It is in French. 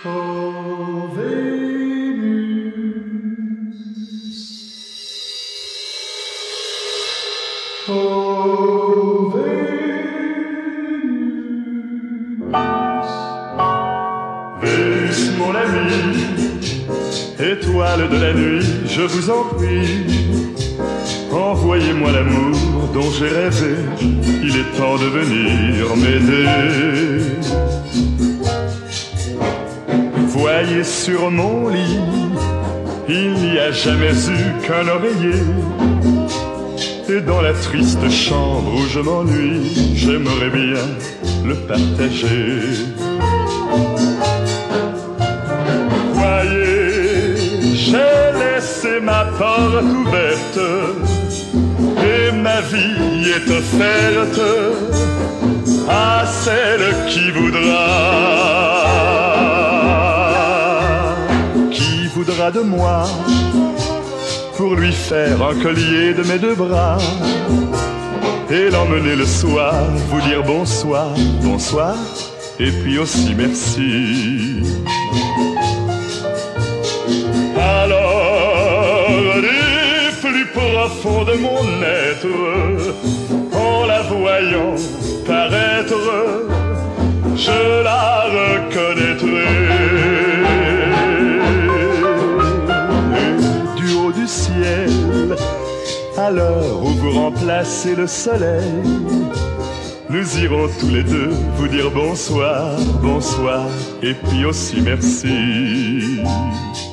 Oh Vénus, oh Vénus, Vénus mon ami, étoile de la nuit, je vous en prie, envoyez-moi l'amour dont j'ai rêvé, il est temps de venir m'aider. Voyez sur mon lit, il n'y a jamais eu qu'un oreiller. Et dans la triste chambre où je m'ennuie, j'aimerais bien le partager. Voyez, j'ai laissé ma porte ouverte et ma vie est offerte à celle qui voudra. De moi pour lui faire un collier de mes deux bras et l'emmener le soir, vous dire bonsoir, bonsoir et puis aussi merci. Alors du plus profond de mon être, en la voyant paraître, je la reconnaîtrai. Du ciel, à l'heure où vous remplacez le soleil, nous irons tous les deux vous dire bonsoir, bonsoir, et puis aussi merci.